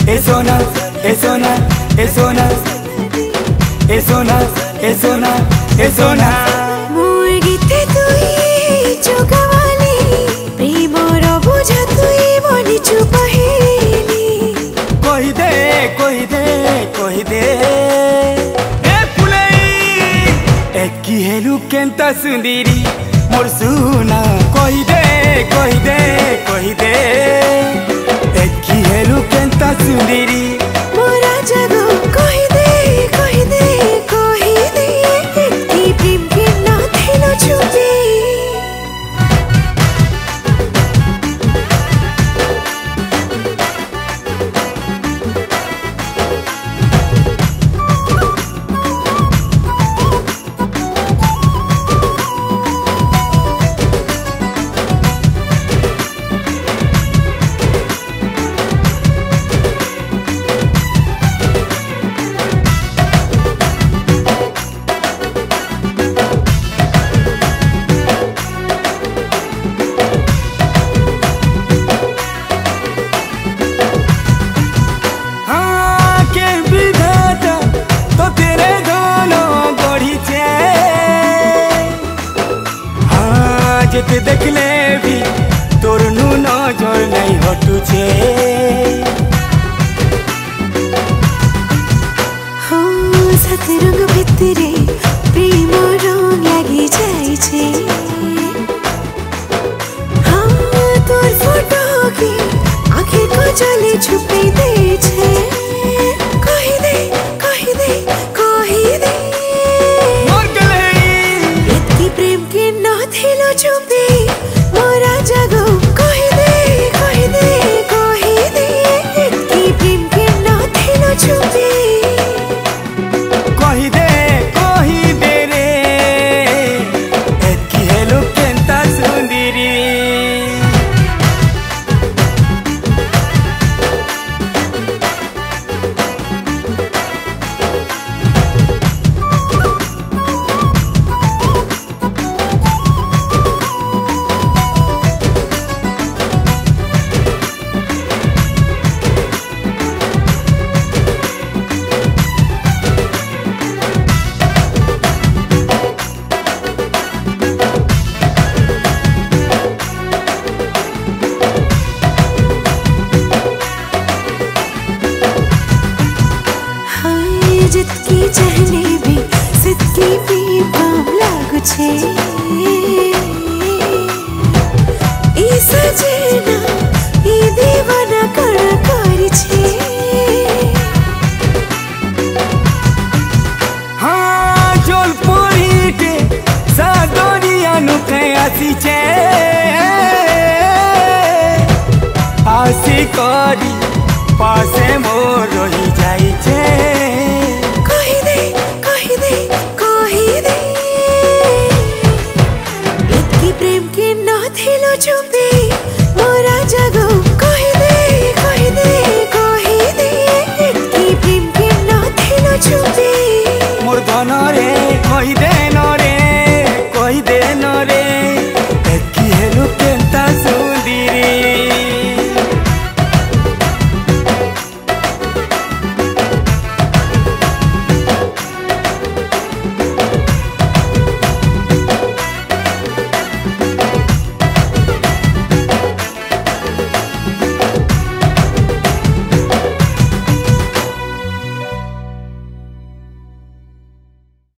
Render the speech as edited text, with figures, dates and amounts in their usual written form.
ए सोना ए सोना ए सोना ए सोना ए सोना ए सोना मोर गीते तुई चोकावाली प्रेमर बुझा तुई बनी चुपहेली कही दे कही दे कही दे ए फुलई एकी हेलु केंता सुंदरी मोर सुना कही दे कही दे कही दे एकी हेलु केंता सुंदरी मोरा जगो कही दे कही दे कही दे एकी प्रेम के ना थेलो छुपी जेते देखले भी तोर नु नजर नहीं हटुछे हो सात रंग भितरे प्रेम रंग लागी जाई छे हाँ तोर फोटो के आँखें को जले छुपे दे छे कही दे कही दे कही दे मोर गले इतनी प्रेम के ना थेलो छुपी मोरा जगो कही दे कही दे कही दे इतनी प्रेम के ना थेलो छुपी कही दे रे एकी हेलु केंता सुंदरी जितकी चाहने भी सितकी भी पाम लागु छे ई सजना ई दीवाना कण करी छे हाँ जोल पोरी के सादोरिया नु कहीं आसी छे आसी करी पासे मोर रही जाई छे कही दे कही दे कही दे इतकी प्रेम के ना थेलो छुपी मोरा जगो कही दे कही दे कही दे इतकी प्रेम के ना थेलो छुपी मोर धन रे कही दे न रे कही दे न रे